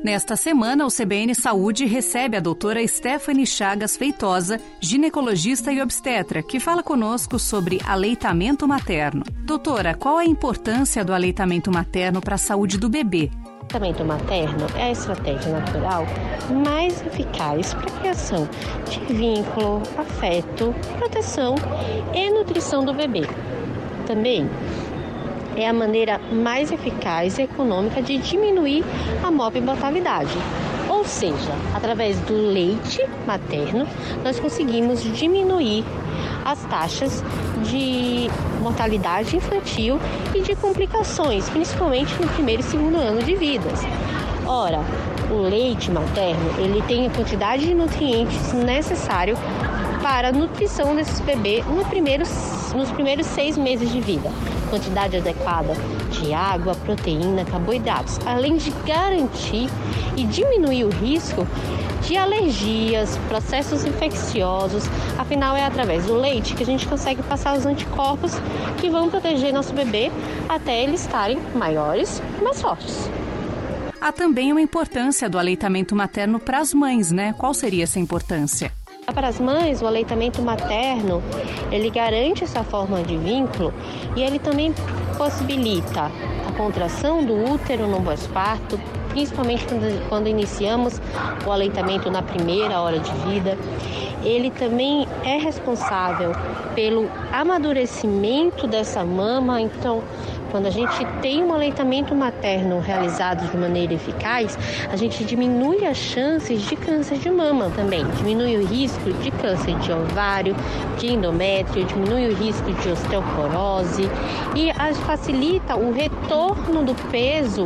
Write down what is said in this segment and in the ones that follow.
Nesta semana, o CBN Saúde recebe a doutora Stephanie Chagas Feitosa, ginecologista e obstetra, que fala conosco sobre aleitamento materno. Doutora, qual a importância do aleitamento materno para a saúde do bebê? O aleitamento materno é a estratégia natural mais eficaz para a criação de vínculo, afeto, proteção e nutrição do bebê. Também é a maneira mais eficaz e econômica de diminuir a mortalidade. Ou seja, através do leite materno, nós conseguimos diminuir as taxas de mortalidade infantil e de complicações, principalmente no primeiro e segundo ano de vida. Ora, o leite materno, ele tem a quantidade de nutrientes necessário para a nutrição desses bebês nos primeiros 6 meses de vida. Quantidade adequada de água, proteína, carboidratos, além de garantir e diminuir o risco de alergias, processos infecciosos. Afinal, é através do leite que a gente consegue passar os anticorpos que vão proteger nosso bebê até eles estarem maiores e mais fortes. Há também uma importância do aleitamento materno para as mães, né? Qual seria essa importância? Para as mães, o aleitamento materno, ele garante essa forma de vínculo e ele também possibilita a contração do útero no pós-parto, principalmente quando iniciamos o aleitamento na primeira hora de vida. Ele também é responsável pelo amadurecimento dessa mama. Então, quando a gente tem um aleitamento materno realizado de maneira eficaz, a gente diminui as chances de câncer de mama também, diminui o risco de câncer de ovário, de endométrio, diminui o risco de osteoporose e facilita o retorno do peso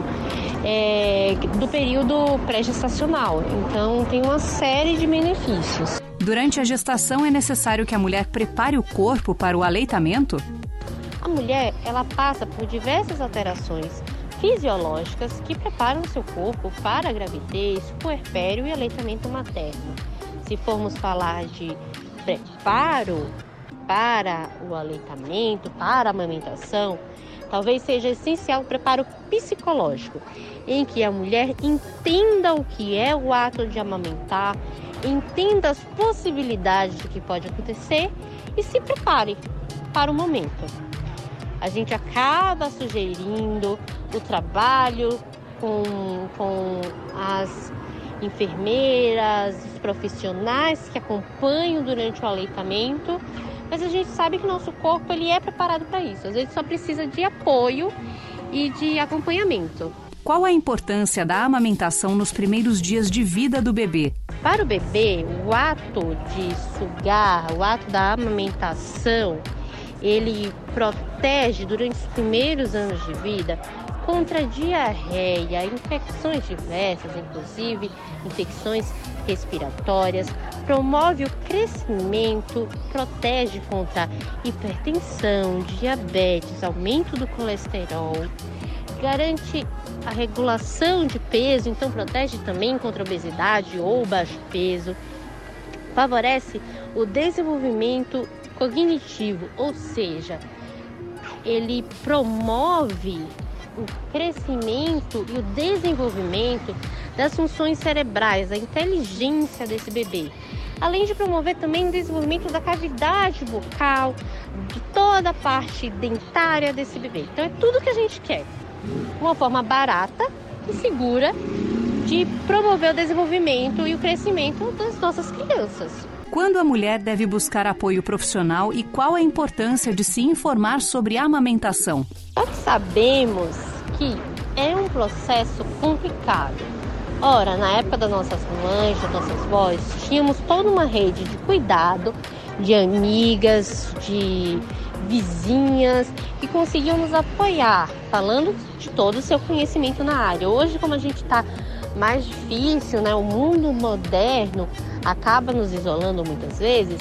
do período pré-gestacional. Então, tem uma série de benefícios. Durante a gestação, é necessário que a mulher prepare o corpo para o aleitamento? A mulher, ela passa por diversas alterações fisiológicas que preparam seu corpo para a gravidez, puerpério e aleitamento materno. Se formos falar de preparo para o aleitamento, para a amamentação, talvez seja essencial o preparo psicológico, em que a mulher entenda o que é o ato de amamentar, entenda as possibilidades de que pode acontecer e se prepare para o momento. A gente acaba sugerindo o trabalho com as enfermeiras, os profissionais que acompanham durante o aleitamento, mas a gente sabe que o nosso corpo ele é preparado para isso. Às vezes só precisa de apoio e de acompanhamento. Qual a importância da amamentação nos primeiros dias de vida do bebê? Para o bebê, o ato de sugar, o ato da amamentação, ele protege durante os primeiros anos de vida contra diarreia, infecções diversas, inclusive infecções respiratórias, promove o crescimento, protege contra hipertensão, diabetes, aumento do colesterol, garante a regulação de peso, então protege também contra obesidade ou baixo peso, favorece o desenvolvimento cognitivo, ou seja, ele promove o crescimento e o desenvolvimento das funções cerebrais, a inteligência desse bebê, além de promover também o desenvolvimento da cavidade bucal, de toda a parte dentária desse bebê. Então é tudo que a gente quer, uma forma barata e segura de promover o desenvolvimento e o crescimento das nossas crianças. Quando a mulher deve buscar apoio profissional e qual a importância de se informar sobre a amamentação? Nós sabemos que é um processo complicado. Ora, na época das nossas mães, das nossas vós, tínhamos toda uma rede de cuidado, de amigas, de vizinhas que conseguiam nos apoiar, falando de todo o seu conhecimento na área. Hoje, como a gente está mais difícil, né? O mundo moderno acaba nos isolando muitas vezes,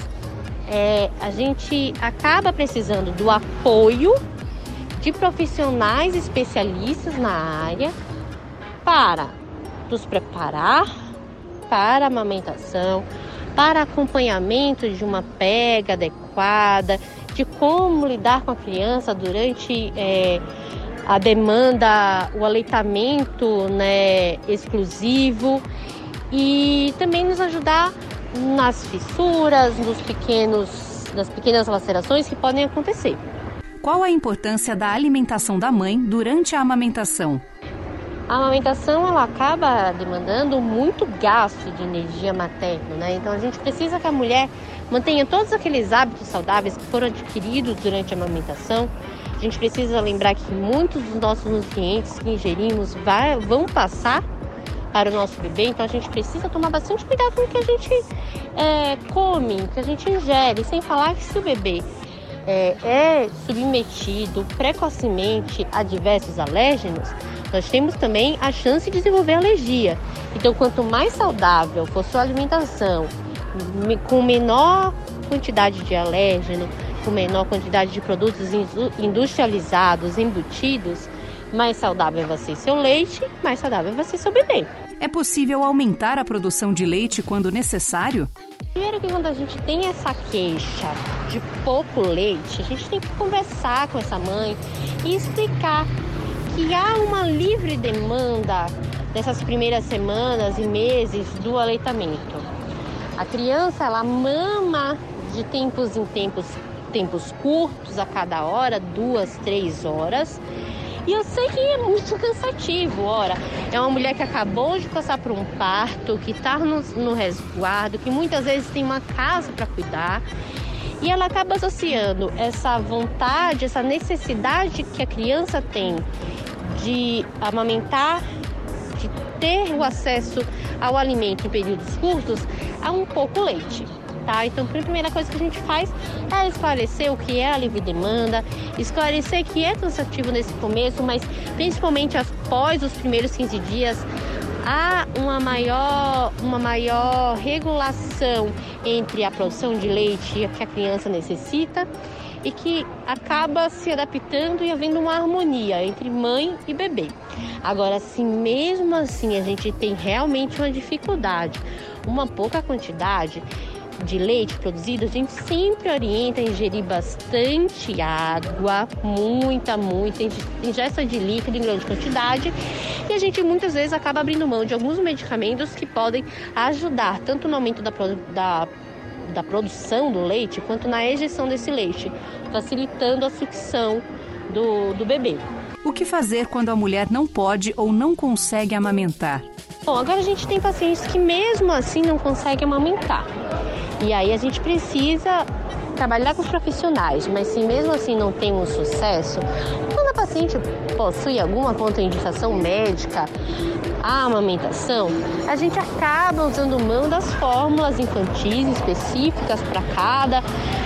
a gente acaba precisando do apoio de profissionais especialistas na área para nos preparar para a amamentação, para acompanhamento de uma pega adequada, de como lidar com a criança durante a demanda, o aleitamento, né, exclusivo, e também nos ajudar nas fissuras, nas pequenas lacerações que podem acontecer. Qual a importância da alimentação da mãe durante a amamentação? A amamentação, ela acaba demandando muito gasto de energia materna, né? Então a gente precisa que a mulher mantenha todos aqueles hábitos saudáveis que foram adquiridos durante a amamentação. A gente precisa lembrar que muitos dos nossos nutrientes que ingerimos vão passar para o nosso bebê, então a gente precisa tomar bastante cuidado com o que a gente come, que a gente ingere, sem falar que se o bebê é submetido precocemente a diversos alérgenos, nós temos também a chance de desenvolver alergia. Então, quanto mais saudável for sua alimentação, com menor quantidade de alérgeno, com menor quantidade de produtos industrializados, embutidos, mais saudável vai ser seu leite, mais saudável vai ser seu bebê. É possível aumentar a produção de leite quando necessário? Primeiro que quando a gente tem essa queixa de pouco leite, a gente tem que conversar com essa mãe e explicar que há uma livre demanda nessas primeiras semanas e meses do aleitamento. A criança, ela mama de tempos em tempos curtos, a cada hora, 2, 3 horas. E eu sei que é muito cansativo. Ora, é uma mulher que acabou de passar por um parto, que está no resguardo, que muitas vezes tem uma casa para cuidar. E ela acaba associando essa vontade, essa necessidade que a criança tem de amamentar, de ter o acesso ao alimento em períodos curtos, a um pouco leite. Tá? Então, a primeira coisa que a gente faz é esclarecer o que é a livre demanda, esclarecer que é cansativo nesse começo, mas principalmente após os primeiros 15 dias, há uma maior regulação entre a produção de leite que a criança necessita e que acaba se adaptando e havendo uma harmonia entre mãe e bebê. Agora, se mesmo assim a gente tem realmente uma dificuldade, uma pouca quantidade de leite produzido, a gente sempre orienta a ingerir bastante água, muita ingesta de líquido em grande quantidade, e a gente muitas vezes acaba abrindo mão de alguns medicamentos que podem ajudar tanto no aumento da produção do leite, quanto na ejeção desse leite, facilitando a sucção do bebê. O que fazer quando a mulher não pode ou não consegue amamentar? Bom, agora a gente tem pacientes que mesmo assim não conseguem amamentar. E aí a gente precisa trabalhar com os profissionais, mas se mesmo assim não tem um sucesso, quando a paciente possui alguma contraindicação médica à amamentação, a gente acaba usando mão das fórmulas infantis específicas para cada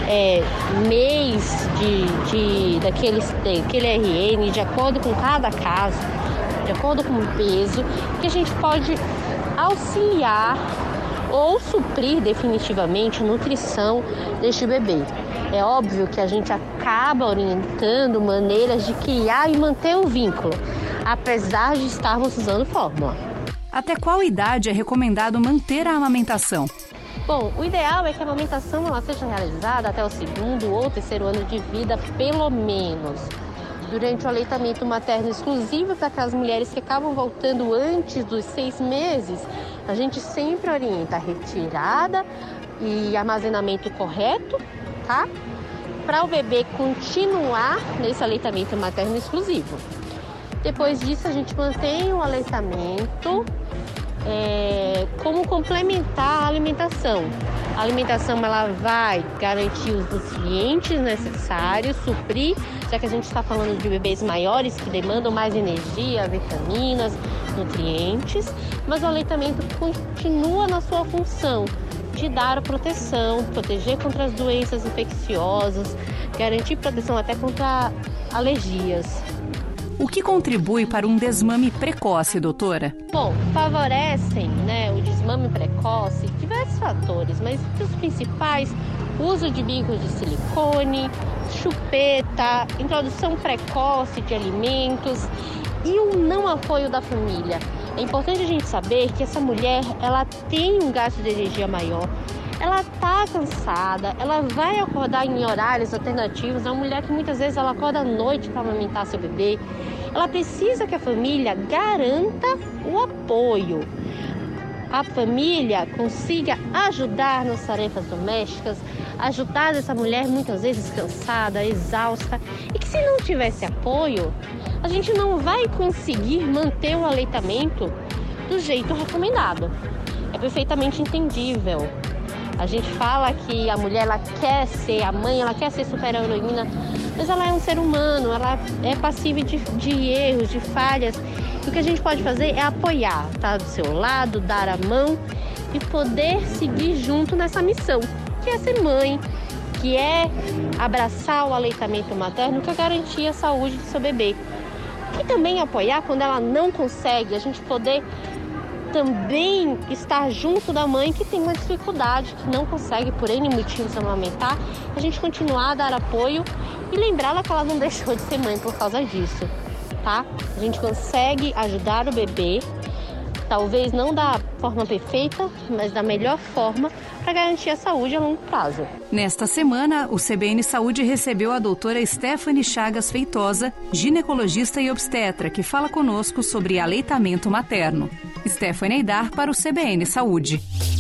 mês daquele RN, de acordo com cada caso, de acordo com o peso, que a gente pode auxiliar ou suprir definitivamente a nutrição deste bebê. É óbvio que a gente acaba orientando maneiras de criar e manter o vínculo, apesar de estarmos usando fórmula. Até qual idade é recomendado manter a amamentação? Bom, o ideal é que a amamentação ela seja realizada até o 2º ou 3º ano de vida, pelo menos. Durante o aleitamento materno exclusivo para aquelas mulheres que acabam voltando antes dos 6 meses, a gente sempre orienta a retirada e armazenamento correto, tá? Para o bebê continuar nesse aleitamento materno exclusivo. Depois disso, a gente mantém o aleitamento como complementar a alimentação. A alimentação ela vai garantir os nutrientes necessários, suprir, já que a gente está falando de bebês maiores que demandam mais energia, vitaminas, nutrientes, mas o aleitamento continua na sua função de dar proteção, proteger contra as doenças infecciosas, garantir proteção até contra alergias. O que contribui para um desmame precoce, doutora? Bom, favorecem, o desmame precoce diversos fatores, mas os principais, uso de bicos de silicone, chupeta, introdução precoce de alimentos e o não apoio da família. É importante a gente saber que essa mulher, ela tem um gasto de energia maior, ela está cansada, ela vai acordar em horários alternativos. É uma mulher que muitas vezes ela acorda à noite para amamentar seu bebê. ela precisa que a família garanta o apoio. A família consiga ajudar nas tarefas domésticas, ajudar essa mulher muitas vezes cansada, exausta, e que se não tivesse apoio, a gente não vai conseguir manter o aleitamento do jeito recomendado. É perfeitamente entendível. A gente fala que a mulher ela quer ser a mãe, ela quer ser super-heroína, mas ela é um ser humano, ela é passível de erros, de falhas. E o que a gente pode fazer é apoiar, estar do seu lado, dar a mão e poder seguir junto nessa missão, que é ser mãe, que é abraçar o aleitamento materno, que é garantir a saúde do seu bebê. E também apoiar quando ela não consegue, a gente poder também estar junto da mãe que tem uma dificuldade, que não consegue por N motivos amamentar, a gente continuar a dar apoio e lembrá-la que ela não deixou de ser mãe por causa disso, tá? A gente consegue ajudar o bebê, talvez não da forma perfeita, mas da melhor forma para garantir a saúde a longo prazo. Nesta semana, o CBN Saúde recebeu a doutora Stephanie Chagas Feitosa, ginecologista e obstetra, que fala conosco sobre aleitamento materno. Stephanie Aidar para o CBN Saúde.